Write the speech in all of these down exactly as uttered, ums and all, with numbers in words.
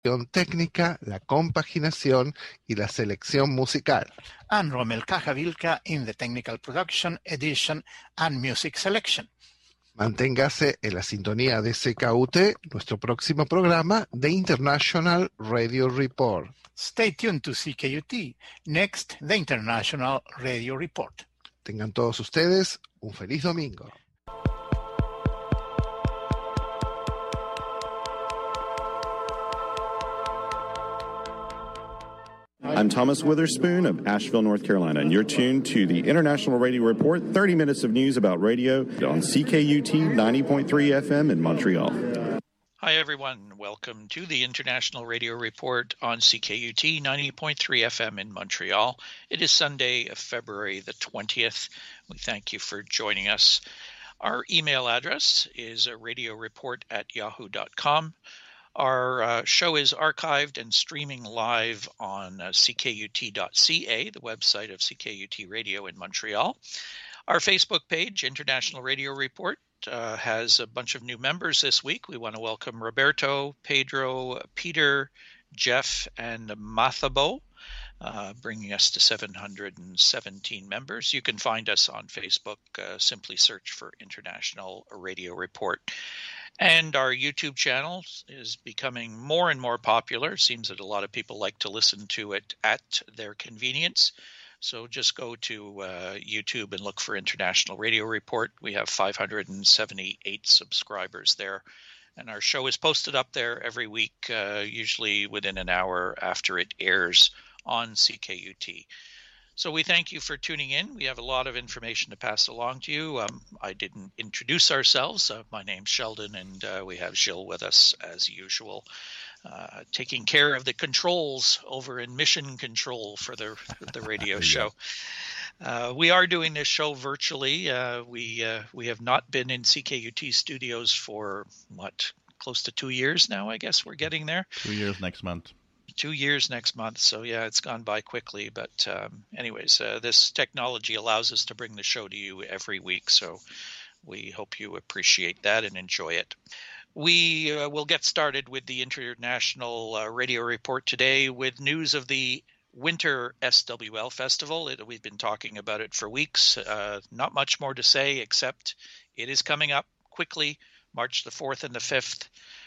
técnica, la compaginación y la selección musical. And Romel Cajavilca in the technical production, edition, and music selection. Manténgase en la sintonía de C K U T, nuestro próximo programa de International Radio Report. Stay tuned to C K U T, next, the International Radio Report. Tengan todos ustedes un feliz domingo. I'm Thomas Witherspoon of Asheville, North Carolina, and you're tuned to the International Radio Report, thirty minutes of news about radio on C K U T ninety point three F M in Montreal. Hi, everyone. Welcome to the International Radio Report on C K U T ninety point three F M in Montreal. It is Sunday, February the twentieth. We thank you for joining us. Our email address is radioreport at yahoo dot com. Our uh, show is archived and streaming live on uh, C K U T dot C A, the website of C K U T Radio in Montreal. Our Facebook page, International Radio Report, uh, has a bunch of new members this week. We want to welcome Roberto, Pedro, Peter, Jeff, and Mathabo, uh, bringing us to seven hundred seventeen members. You can find us on Facebook. Uh, simply search for International Radio Report. And our YouTube channel is becoming more and more popular. Seems that a lot of people like to listen to it at their convenience. So just go to uh, YouTube and look for International Radio Report. We have five hundred seventy-eight subscribers there. And our show is posted up there every week, uh, usually within an hour after it airs on C K U T. So we thank you for tuning in. We have a lot of information to pass along to you. Um, I didn't introduce ourselves. Uh, my name's Sheldon, and uh, we have Gilles with us as usual, uh, taking care of the controls over in Mission Control for the the radio show. Uh, we are doing this show virtually. Uh, we uh, we have not been in C K U T studios for, what, close to two years now, I guess we're getting there. Two years next month. Two years next month. So, yeah, it's gone by quickly. But um, anyways, uh, this technology allows us to bring the show to you every week. So we hope you appreciate that and enjoy it. We uh, will get started with the International uh, Radio Report today with news of the Winter S W L Festival. It, we've been talking about it for weeks. Uh, not much more to say, except it is coming up quickly, March the fourth and the fifth.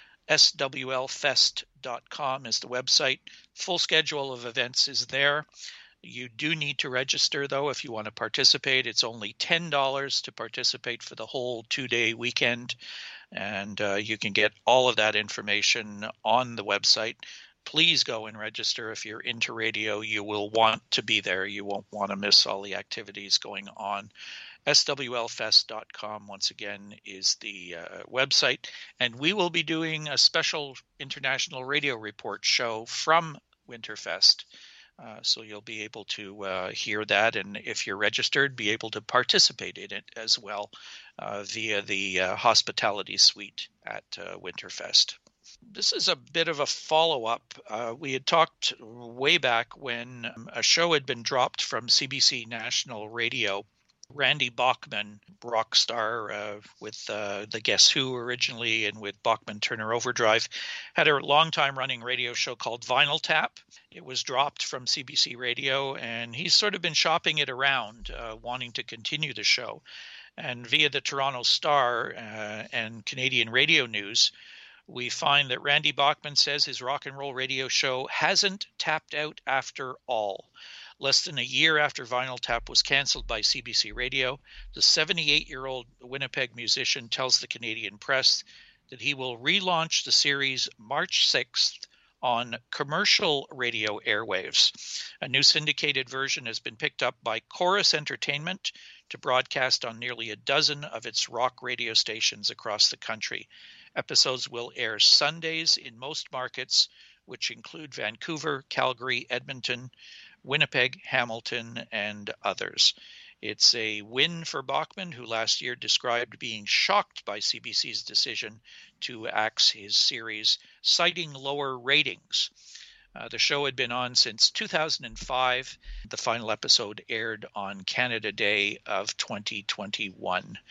S W L fest dot com is the website. Full schedule of events is there. You do need to register, though, if you want to participate. It's only ten dollars to participate for the whole two-day weekend, and uh, you can get all of that information on the website. Please go and register if you're into radio. You will want to be there. You won't want to miss all the activities going on. S W L fest dot com, once again, is the uh, website. And we will be doing a special International Radio Report show from Winterfest. Uh, so you'll be able to uh, hear that. And if you're registered, be able to participate in it as well uh, via the uh, hospitality suite at uh, Winterfest. This is a bit of a follow-up. Uh, we had talked way back when a show had been dropped from C B C National Radio. Randy Bachman, rock star uh, with uh, the Guess Who originally and with Bachman Turner Overdrive, had a long-time running radio show called Vinyl Tap. It was dropped from C B C Radio, and he's sort of been shopping it around, uh, wanting to continue the show. And via the Toronto Star uh, and Canadian Radio News, we find that Randy Bachman says his rock and roll radio show hasn't tapped out after all. Less than a year after Vinyl Tap was canceled by C B C Radio, the seventy-eight-year-old Winnipeg musician tells the Canadian press that he will relaunch the series March sixth on commercial radio airwaves. A new syndicated version has been picked up by Chorus Entertainment to broadcast on nearly a dozen of its rock radio stations across the country. Episodes will air Sundays in most markets, which include Vancouver, Calgary, Edmonton, Winnipeg, Hamilton, and others. It's a win for Bachman, who last year described being shocked by C B C's decision to axe his series, citing lower ratings. Uh, the show had been on since two thousand five. The final episode aired on Canada Day of twenty twenty-one.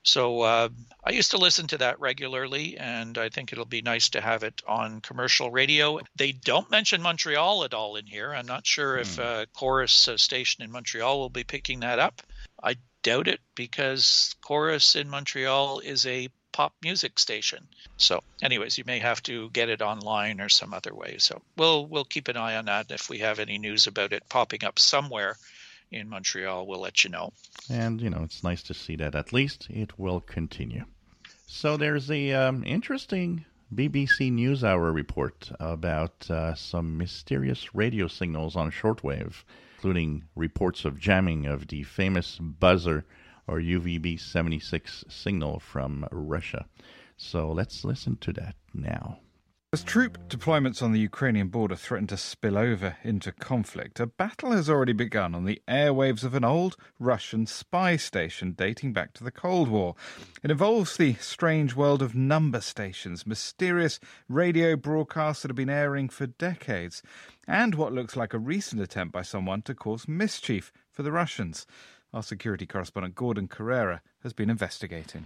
So uh, I used to listen to that regularly, and I think it'll be nice to have it on commercial radio. They don't mention Montreal at all in here. I'm not sure mm. if uh, Chorus uh, station in Montreal will be picking that up. I doubt it, because Chorus in Montreal is a pop music station. So anyways, you may have to get it online or some other way. So we'll we'll keep an eye on that. If we have any news about it popping up somewhere in Montreal, we'll let you know. And, you know, it's nice to see that at least it will continue. So there's a um, interesting B B C NewsHour report about uh, some mysterious radio signals on shortwave, including reports of jamming of the famous buzzer or U V B seventy-six signal from Russia. So let's listen to that now. As troop deployments on the Ukrainian border threaten to spill over into conflict, a battle has already begun on the airwaves of an old Russian spy station dating back to the Cold War. It involves the strange world of number stations, mysterious radio broadcasts that have been airing for decades, and what looks like a recent attempt by someone to cause mischief for the Russians. Our security correspondent Gordon Carrera has been investigating.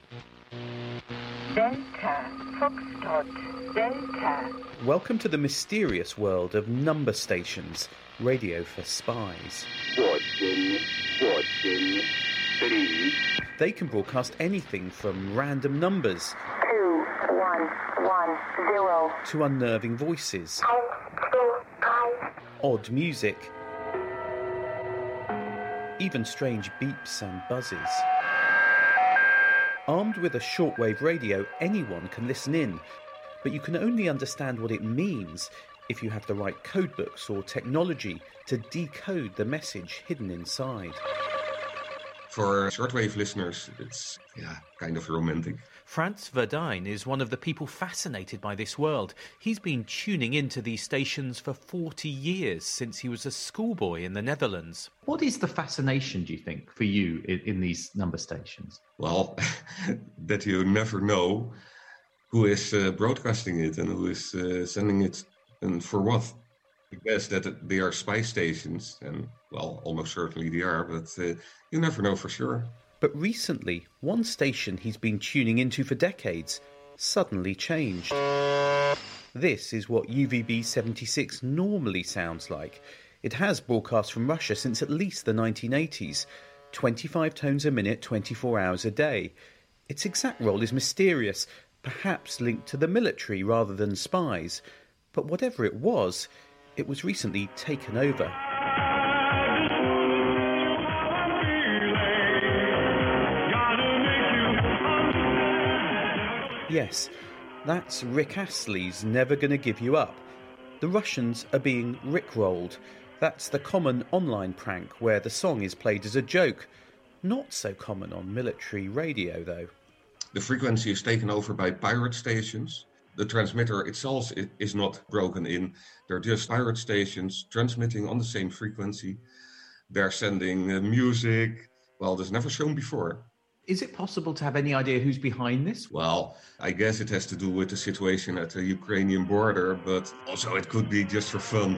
Delta, Foxtrot, Delta. Welcome to the mysterious world of number stations, radio for spies. Watching, watching, three. They can broadcast anything from random numbers Two, one, one, zero. to unnerving voices, Five, two, five. odd music, even strange beeps and buzzes. Armed with a shortwave radio, anyone can listen in, but you can only understand what it means if you have the right codebooks or technology to decode the message hidden inside. For shortwave listeners, it's yeah, kind of romantic. Frans Verdijn is one of the people fascinated by this world. He's been tuning into these stations for forty years, since he was a schoolboy in the Netherlands. What is the fascination, do you think, for you in, in these number stations? Well, that you never know who is uh, broadcasting it and who is uh, sending it and for what. I guess that they are spy stations, and, well, almost certainly they are, but uh, you never know for sure. But recently, one station he's been tuning into for decades suddenly changed. This is what U V B seventy-six normally sounds like. It has broadcast from Russia since at least the nineteen eighties. twenty-five tones a minute, twenty-four hours a day. Its exact role is mysterious, perhaps linked to the military rather than spies. But whatever it was, it was recently taken over. Yes, that's Rick Astley's Never Gonna Give You Up. The Russians are being rickrolled. That's the common online prank where the song is played as a joke. Not so common on military radio, though. The frequency is taken over by pirate stations. The transmitter itself is not broken in. They're just pirate stations transmitting on the same frequency. They're sending uh, music. Well, that's never shown before. Is it possible to have any idea who's behind this? Well, I guess it has to do with the situation at the Ukrainian border, but also it could be just for fun.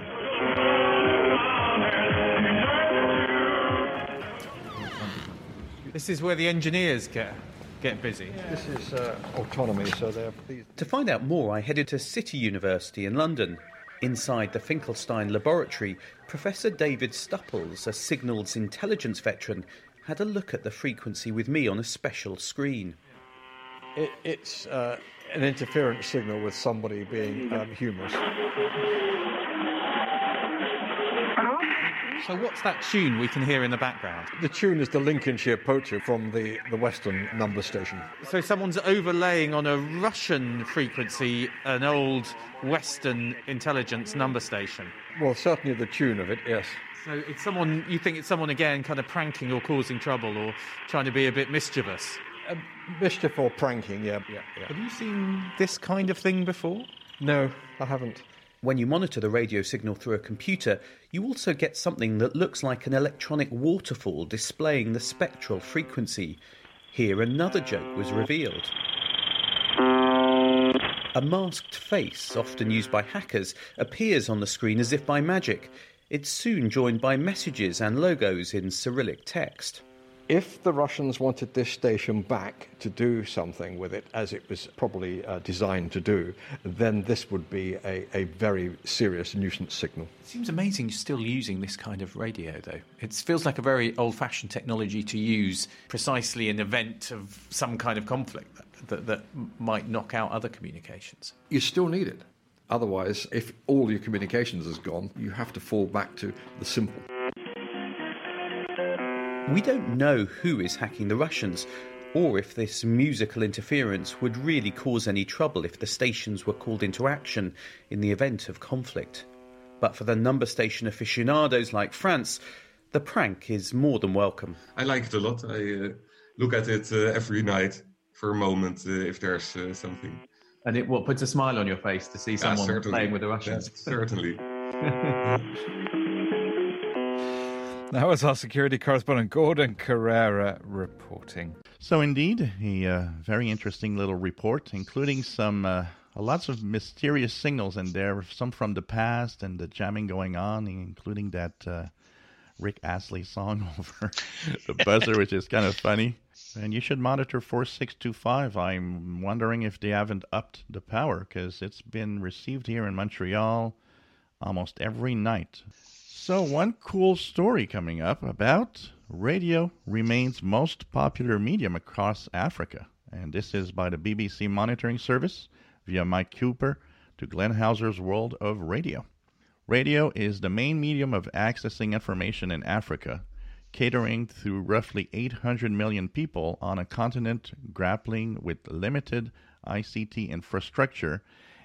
This is where the engineers get get busy. This is uh, autonomy, so they're pleased. To find out more, I headed to City University in London. Inside the Finkelstein laboratory, Professor David Stupples, a signals intelligence veteran, had a look at the frequency with me on a special screen. It, it's uh, an interference signal with somebody being um, humorous. So what's that tune we can hear in the background? The tune is the Lincolnshire Poacher from the, the Western number station. So someone's overlaying on a Russian frequency an old Western intelligence number station. Well, certainly the tune of it, yes. So it's someone, you think it's someone, again, kind of pranking or causing trouble or trying to be a bit mischievous? Uh, mischief or pranking, yeah, yeah, yeah. Have you seen this kind of thing before? No, I haven't. When you monitor the radio signal through a computer, you also get something that looks like an electronic waterfall displaying the spectral frequency. Here another joke was revealed. A masked face, often used by hackers, appears on the screen as if by magic. It's soon joined by messages and logos in Cyrillic text. If the Russians wanted this station back to do something with it, as it was probably uh, designed to do, then this would be a, a very serious nuisance signal. It seems amazing you're still using this kind of radio, though. It feels like a very old-fashioned technology to use precisely in event of some kind of conflict that, that, that might knock out other communications. You still need it. Otherwise, if all your communications is gone, you have to fall back to the simple. We don't know who is hacking the Russians, or if this musical interference would really cause any trouble if the stations were called into action in the event of conflict. But for the number station aficionados like France, the prank is more than welcome. I like it a lot. I uh, look at it uh, every night for a moment uh, if there's uh, something. And it what puts a smile on your face to see someone yeah, playing with the Russians. Yeah, certainly. That was our security correspondent Gordon Carrera reporting. So indeed, a uh, very interesting little report, including some uh, lots of mysterious signals in there, some from the past and the jamming going on, including that uh, Rick Astley song over the buzzer, which is kind of funny. And you should monitor four six two five. I'm wondering if they haven't upped the power, because it's been received here in Montreal almost every night. So one cool story coming up about radio remains most popular medium across Africa. And this is by the B B C Monitoring Service via Mike Cooper to Glenn Hauser's World of Radio. Radio is the main medium of accessing information in Africa, catering to roughly eight hundred million people on a continent grappling with limited I C T infrastructure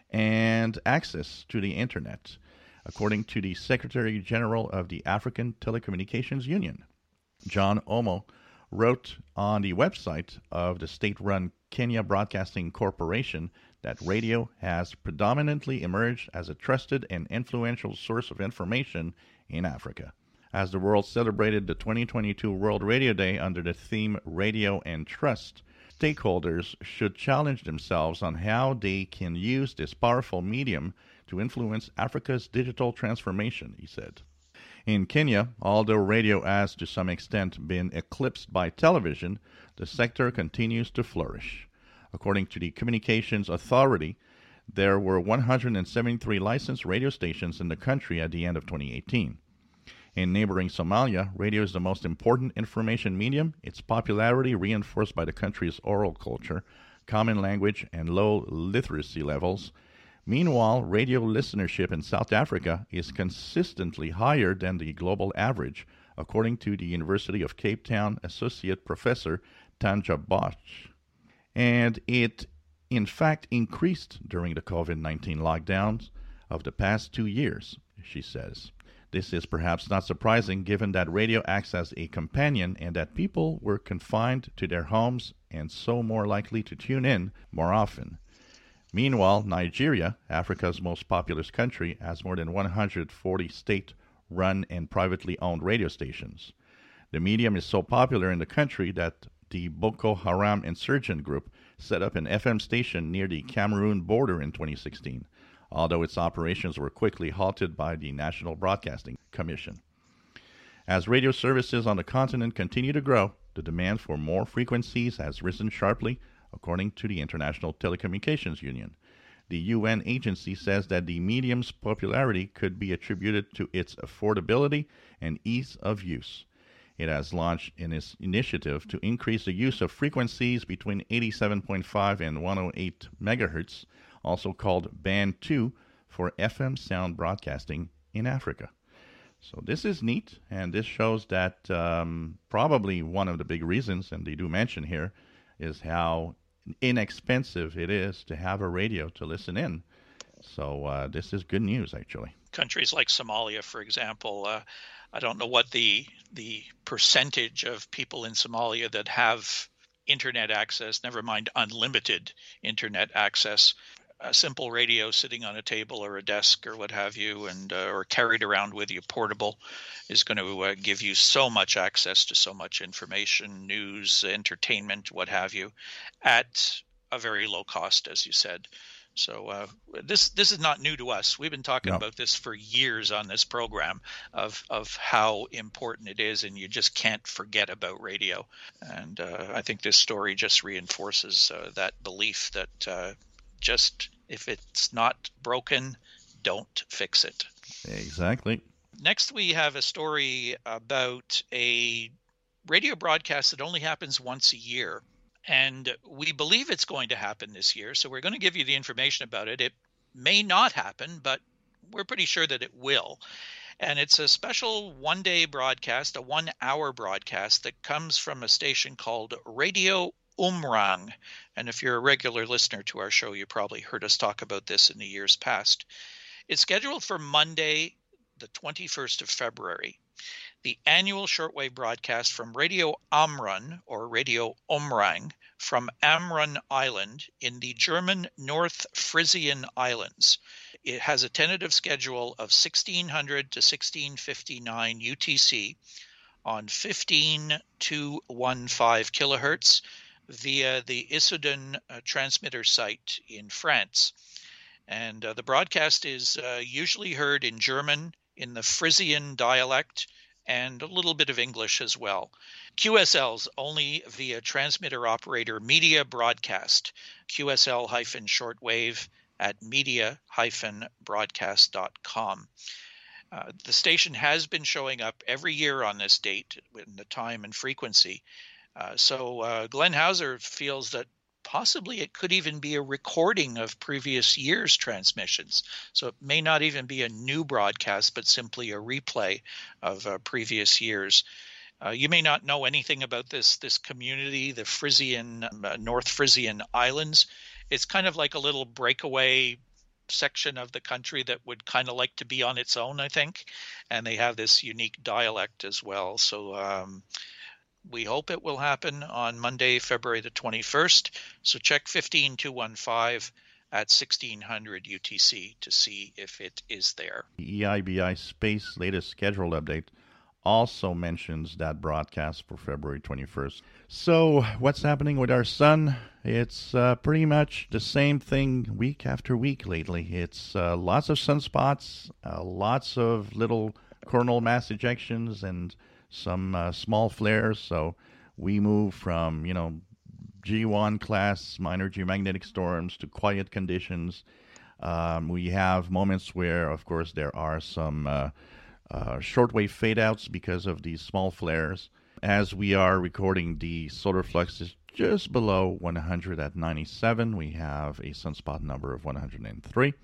and access to the Internet, according to the Secretary General of the African Telecommunications Union. John Omo wrote on the website of the state-run Kenya Broadcasting Corporation that radio has predominantly emerged as a trusted and influential source of information in Africa. As the world celebrated the twenty twenty-two World Radio Day under the theme Radio and Trust, stakeholders should challenge themselves on how they can use this powerful medium to influence Africa's digital transformation, he said. In Kenya, although radio has to some extent been eclipsed by television, the sector continues to flourish. According to the Communications Authority, there were one hundred seventy-three licensed radio stations in the country at the end of twenty eighteen. In neighboring Somalia, radio is the most important information medium, its popularity reinforced by the country's oral culture, common language, and low literacy levels. Meanwhile, radio listenership in South Africa is consistently higher than the global average, according to the University of Cape Town Associate Professor Tanja Bosch. And it, in fact, increased during the COVID nineteen lockdowns of the past two years, she says. This is perhaps not surprising given that radio acts as a companion and that people were confined to their homes and so more likely to tune in more often. Meanwhile, Nigeria, Africa's most populous country, has more than one hundred forty state-run and privately owned radio stations. The medium is so popular in the country that the Boko Haram insurgent group set up an F M station near the Cameroon border in twenty sixteen. Although its operations were quickly halted by the National Broadcasting Commission. As radio services on the continent continue to grow, the demand for more frequencies has risen sharply, according to the International Telecommunications Union. The U N agency says that the medium's popularity could be attributed to its affordability and ease of use. It has launched an initiative to increase the use of frequencies between eighty-seven point five and one oh eight megahertz, also called Band two, for F M sound broadcasting in Africa. So this is neat, and this shows that um, probably one of the big reasons, and they do mention here, is how inexpensive it is to have a radio to listen in. So uh, this is good news, actually. Countries like Somalia, for example, uh, I don't know what the the percentage of people in Somalia that have internet access, never mind unlimited internet access. A simple radio sitting on a table or a desk or what have you, and uh, or carried around with you, portable, is going to uh, give you so much access to so much information, news, entertainment, what have you, at a very low cost, as you said. So uh, this this is not new to us. We've been talking No. about this for years on this program of of how important it is, and you just can't forget about radio. And uh, I think this story just reinforces uh, that belief that uh, just if it's not broken, don't fix it. Exactly. Next, we have a story about a radio broadcast that only happens once a year. And we believe it's going to happen this year, so we're going to give you the information about it. It may not happen, but we're pretty sure that it will. And it's a special one-day broadcast, a one-hour broadcast that comes from a station called Radio Umrang. And if you're a regular listener to our show, you probably heard us talk about this in the years past. It's scheduled for Monday, the twenty-first of February. The annual shortwave broadcast from Radio Amrun, or Radio Umrang, from Amrun Island in the German North Frisian Islands. It has a tentative schedule of sixteen hundred to sixteen fifty-nine U T C on fifteen two fifteen kilohertz via the Issoudun uh, transmitter site in France. And uh, the broadcast is uh, usually heard in German, in the Frisian dialect, and a little bit of English as well. Q S L's only via transmitter operator Media Broadcast, Q S L-shortwave at media dash broadcast dot com. Uh, the station has been showing up every year on this date in the time and frequency. Uh, so uh, Glenn Hauser feels that possibly it could even be a recording of previous year's transmissions. So it may not even be a new broadcast, but simply a replay of uh, previous years. Uh, you may not know anything about this this community, the Frisian, uh, North Frisian Islands. It's kind of like a little breakaway section of the country that would kind of like to be on its own, I think. And they have this unique dialect as well. So um, we hope it will happen on Monday, February the twenty-first. So check fifteen two fifteen at sixteen hundred U T C to see if it is there. The E I B I Space latest schedule update also mentions that broadcast for February twenty-first. So what's happening with our sun? It's uh, pretty much the same thing week after week lately. It's uh, lots of sunspots, uh, lots of little coronal mass ejections, and some uh, small flares. So we move from, you know, G one class minor geomagnetic storms to quiet conditions. Um, we have moments where, of course, there are some uh, uh, shortwave fade-outs because of these small flares. As we are recording, the solar flux is just below one hundred at ninety-seven. We have a sunspot number of one hundred three.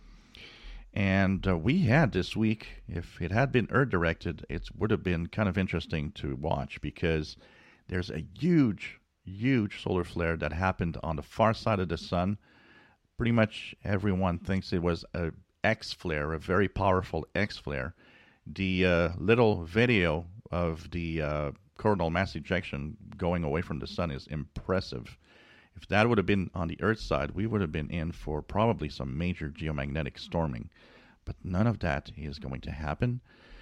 And uh, we had this week, if it had been Earth-directed, it would have been kind of interesting to watch because there's a huge, huge solar flare that happened on the far side of the sun. Pretty much everyone thinks it was a X flare, a very powerful X flare. The uh, little video of the uh, coronal mass ejection going away from the sun is impressive. If that would have been on the Earth side, we would have been in for probably some major geomagnetic storming. But none of that is going to happen.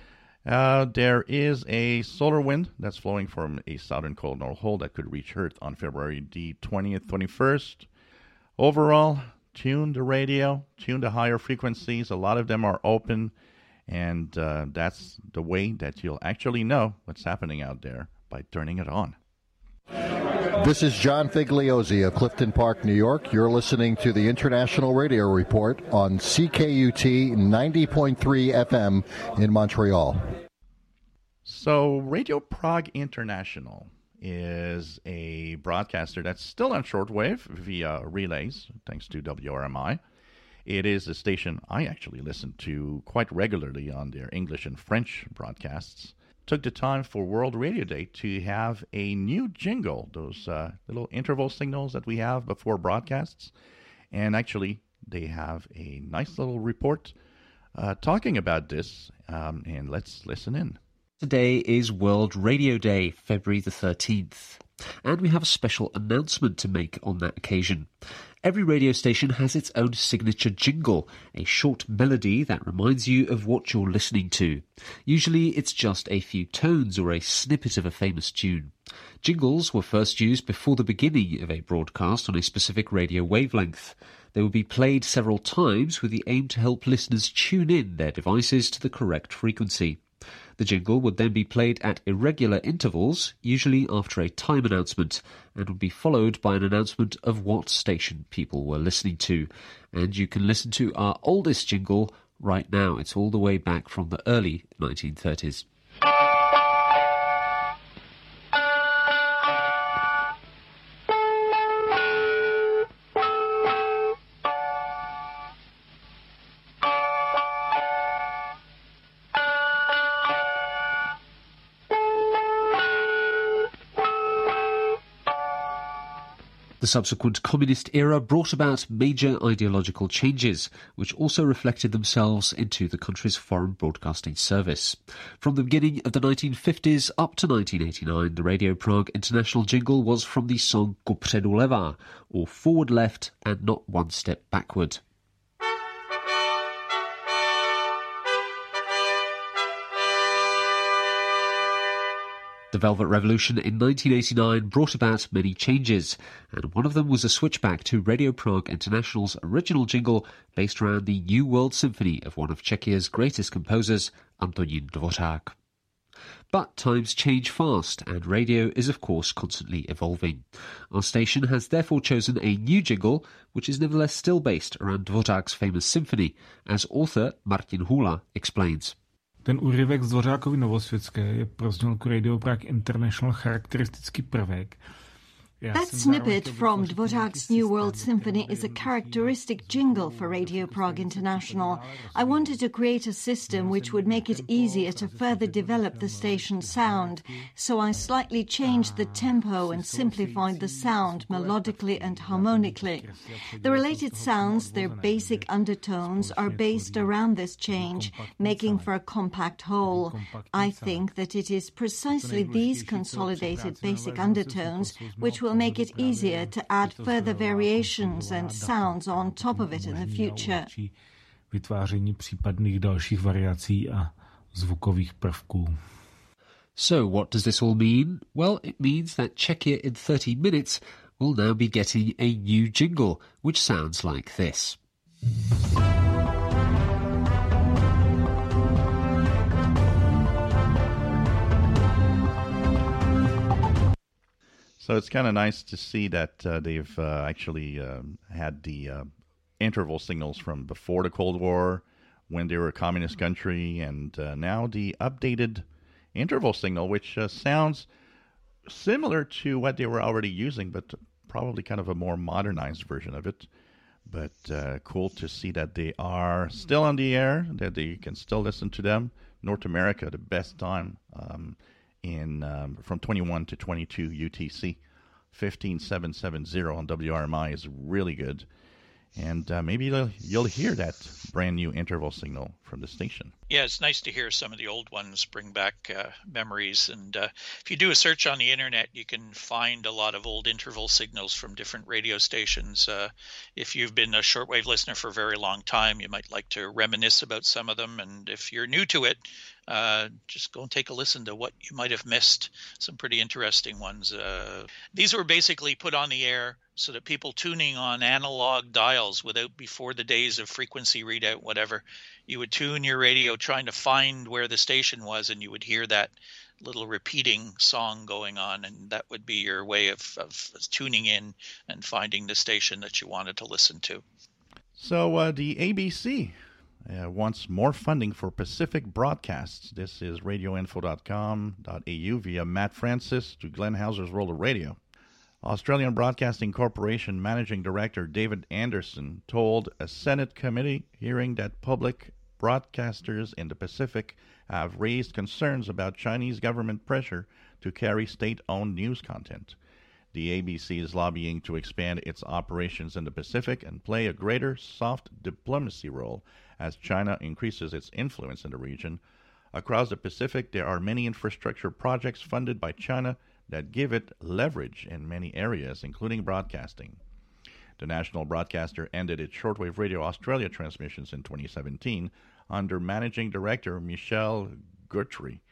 Uh, there is a solar wind that's flowing from a southern coronal hole that could reach Earth on February the twentieth, twenty-first. Overall, tune the radio, tune the higher frequencies. A lot of them are open, and uh, that's the way that you'll actually know what's happening out there, by turning it on. This is John Figliozzi of Clifton Park, New York. You're listening to the International Radio Report on C K U T ninety point three F M in Montreal. So Radio Prague International is a broadcaster that's still on shortwave via relays, thanks to W R M I. It is a station I actually listen to quite regularly on their English and French broadcasts. Took the time for World Radio Day to have a new jingle, those uh, little interval signals that we have before broadcasts. And actually, they have a nice little report uh, talking about this, um, and let's listen in. Today is World Radio Day, February the thirteenth, and we have a special announcement to make on that occasion. Every radio station has its own signature jingle, a short melody that reminds you of what you're listening to. Usually it's just a few tones or a snippet of a famous tune. Jingles were first used before the beginning of a broadcast on a specific radio wavelength. They will be played several times with the aim to help listeners tune in their devices to the correct frequency. The jingle would then be played at irregular intervals, usually after a time announcement, and would be followed by an announcement of what station people were listening to. And you can listen to our oldest jingle right now. It's all the way back from the early nineteen thirties. The subsequent communist era brought about major ideological changes, which also reflected themselves into the country's foreign broadcasting service. From the beginning of the nineteen fifties up to nineteen eighty-nine, the Radio Prague International jingle was from the song Kupředu levá, or forward left and not one step backward. The Velvet Revolution in nineteen eighty-nine brought about many changes, and one of them was a switch back to Radio Prague International's original jingle based around the New World Symphony of one of Czechia's greatest composers, Antonín Dvořák. But times change fast, and radio is of course constantly evolving. Our station has therefore chosen a new jingle, which is nevertheless still based around Dvořák's famous symphony, as author Martin Hula explains. Ten úryvek z Dvořákovy Novosvětské je pro znělku Radio Prague International charakteristický prvek. That snippet from Dvořák's New World Symphony is a characteristic jingle for Radio Prague International. I wanted to create a system which would make it easier to further develop the station's sound, so I slightly changed the tempo and simplified the sound melodically and harmonically. The related sounds, their basic undertones, are based around this change, making for a compact whole. I think that it is precisely these consolidated basic undertones which will make it easier to add further variations and sounds on top of it in the future. Vytváření případných dalších variací a zvukových prvků. So what does this all mean? Well, it means that Czechia in thirty minutes will now be getting a new jingle, which sounds like this. So it's kind of nice to see that uh, they've uh, actually uh, had the uh, interval signals from before the Cold War, when they were a communist country, and uh, now the updated interval signal, which uh, sounds similar to what they were already using, but probably kind of a more modernized version of it. But uh, cool to see that they are still on the air, that you can still listen to them. North America, the best time. Um, In um, from twenty-one to twenty-two U T C, fifteen seven seventy on W R M I is really good, and uh, maybe you'll, you'll hear that brand new interval signal from the station. Yeah, it's nice to hear some of the old ones bring back uh, memories. And uh, if you do a search on the internet, you can find a lot of old interval signals from different radio stations. Uh, if you've been a shortwave listener for a very long time, you might like to reminisce about some of them. And if you're new to it, uh, just go and take a listen to what you might have missed. Some pretty interesting ones. Uh, these were basically put on the air so that people tuning on analog dials without before the days of frequency readout, whatever, you would tune your radio trying to find where the station was, and you would hear that little repeating song going on, and that would be your way of, of tuning in and finding the station that you wanted to listen to. So uh, the A B C uh, wants more funding for Pacific broadcasts. This is radio info dot com dot a u via Matt Francis to Glenn Hauser's World of Radio. Australian Broadcasting Corporation Managing Director David Anderson told a Senate committee hearing that public broadcasters in the Pacific have raised concerns about Chinese government pressure to carry state-owned news content. The A B C is lobbying to expand its operations in the Pacific and play a greater soft diplomacy role as China increases its influence in the region. Across the Pacific, there are many infrastructure projects funded by China that give it leverage in many areas, including broadcasting. The national broadcaster ended its shortwave radio Australia transmissions in twenty seventeen under Managing Director Michelle Guthrie,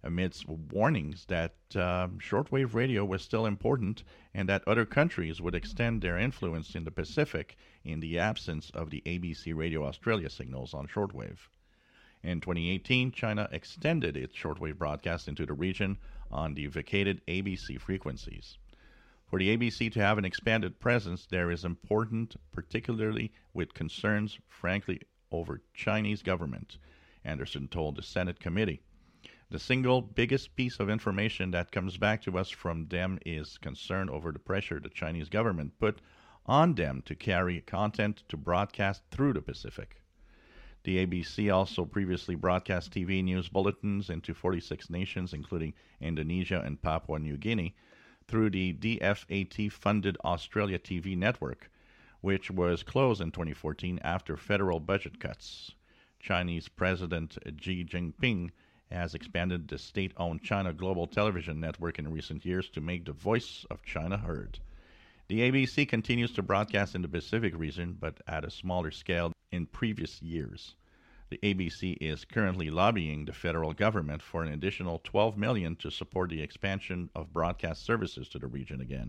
amidst warnings that uh, shortwave radio was still important and that other countries would extend their influence in the Pacific in the absence of the A B C Radio Australia signals on shortwave. In twenty eighteen, China extended its shortwave broadcast into the region on the vacated A B C frequencies. For the A B C to have an expanded presence, there is important, particularly with concerns, frankly, over Chinese government, Anderson told the Senate committee. The single biggest piece of information that comes back to us from them is concern over the pressure the Chinese government put on them to carry content to broadcast through the Pacific. The A B C also previously broadcast T V news bulletins into forty-six nations, including Indonesia and Papua New Guinea, through the D F A T-funded Australia T V network, which was closed in twenty fourteen after federal budget cuts. Chinese President Xi Jinping has expanded the state-owned China Global Television Network in recent years to make the voice of China heard. The A B C continues to broadcast in the Pacific region, but at a smaller scale in previous years. The A B C is currently lobbying the federal government for an additional twelve million dollars to support the expansion of broadcast services to the region again.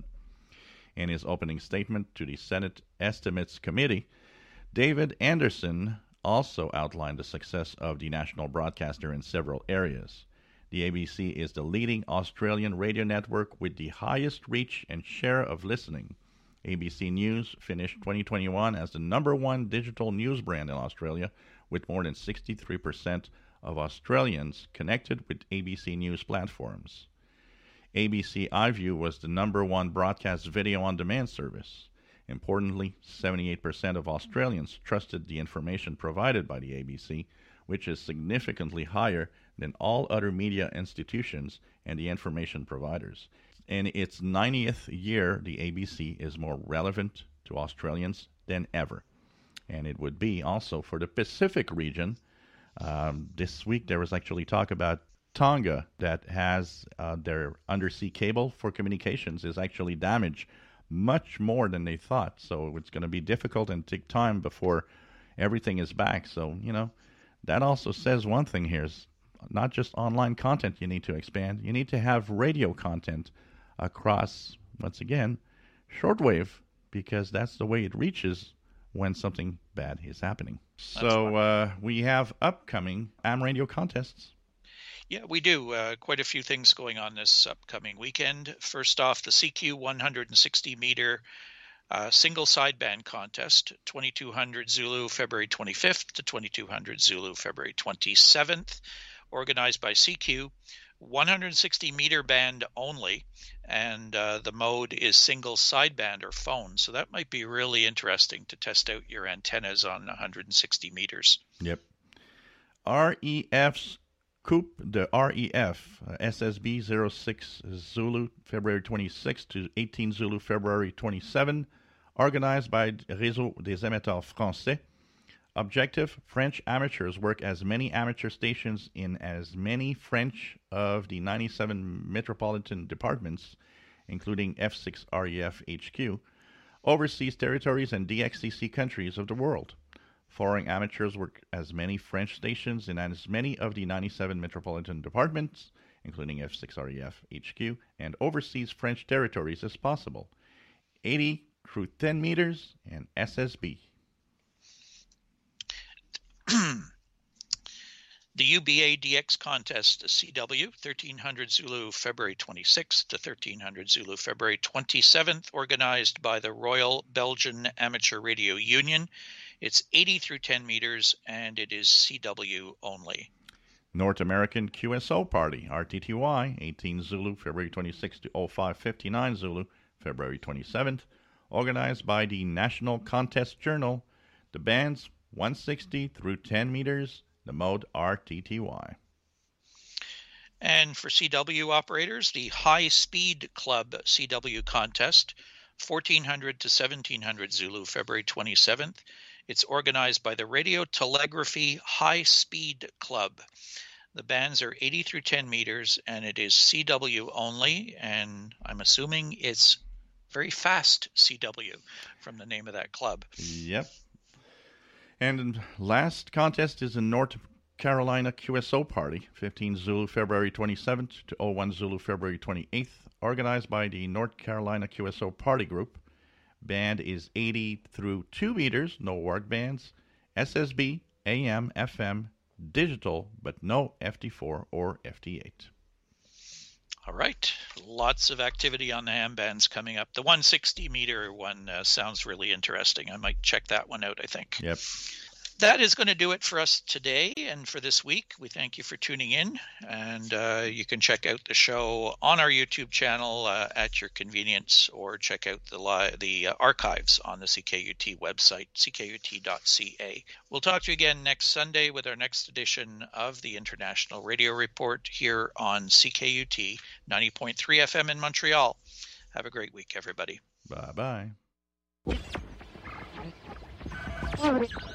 In his opening statement to the Senate Estimates Committee, David Anderson also outlined the success of the national broadcaster in several areas. The A B C is the leading Australian radio network with the highest reach and share of listening. A B C News finished twenty twenty-one as the number one digital news brand in Australia, with more than sixty-three percent of Australians connected with A B C News platforms. A B C iView was the number one broadcast video on demand service. Importantly, seventy-eight percent of Australians trusted the information provided by the A B C, which is significantly higher than all other media institutions and the information providers. In its ninetieth year, the A B C is more relevant to Australians than ever. And it would be also for the Pacific region. Um, this week there was actually talk about Tonga that has uh, their undersea cable for communications is actually damaged much more than they thought. So it's going to be difficult and take time before everything is back. So, you know, that also says one thing here is not just online content you need to expand. You need to have radio content across, once again, shortwave, because that's the way it reaches when something bad is happening. So uh, we have upcoming A M radio contests. Yeah, we do. Uh, quite a few things going on this upcoming weekend. First off, the C Q one hundred sixty meter uh, single sideband contest, twenty-two hundred Zulu, February twenty-fifth to twenty-two hundred Zulu, February twenty-seventh, organized by C Q. one hundred sixty meter band only, and uh, the mode is single sideband or phone. So that might be really interesting to test out your antennas on one hundred sixty meters. Yep. R E F's Coupe de R E F, uh, S S B zero six Zulu, February twenty-sixth to eighteen Zulu, February twenty-seventh, organized by Réseau des Amateurs Français. Objective, French amateurs work as many amateur stations in as many French of the ninety-seven metropolitan departments, including F six R E F H Q, overseas territories and D X C C countries of the world. Foreign amateurs work as many French stations in as many of the ninety-seven metropolitan departments, including F six R E F H Q, and overseas French territories as possible. eighty through ten meters and S S B. The U B A D X contest, C W, thirteen hundred Zulu, February twenty-sixth to thirteen hundred Zulu, February twenty-seventh, organized by the Royal Belgian Amateur Radio Union. It's eighty through ten meters, and it is C W only. North American Q S O Party, R T T Y, eighteen Zulu, February twenty-sixth to oh five fifty-nine Zulu, February twenty-seventh, organized by the National Contest Journal. The bands one hundred sixty through ten meters, the mode R T T Y. And for C W operators, the High Speed Club C W contest, fourteen hundred to seventeen hundred Zulu, February twenty-seventh. It's organized by the Radio Telegraphy High Speed Club. The bands are eighty through ten meters, and it is C W only, and I'm assuming it's very fast C W from the name of that club. Yep. And last contest is in North Carolina Q S O Party, fifteen Zulu February twenty-seventh to oh one Zulu February twenty-eighth, organized by the North Carolina Q S O Party Group. Band is eighty through two meters, no ward bands, S S B, A M, F M, digital, but no F D four or F D eight. All right. Lots of activity on the ham bands coming up. The one hundred sixty meter one uh, sounds really interesting. I might check that one out, I think. Yep. That is going to do it for us today and for this week. We thank you for tuning in, and uh, you can check out the show on our YouTube channel uh, at your convenience, or check out the li- the uh, archives on the C K U T website, c k u t dot c a. We'll talk to you again next Sunday with our next edition of the International Radio Report here on C K U T ninety point three F M in Montreal. Have a great week, everybody. Bye-bye.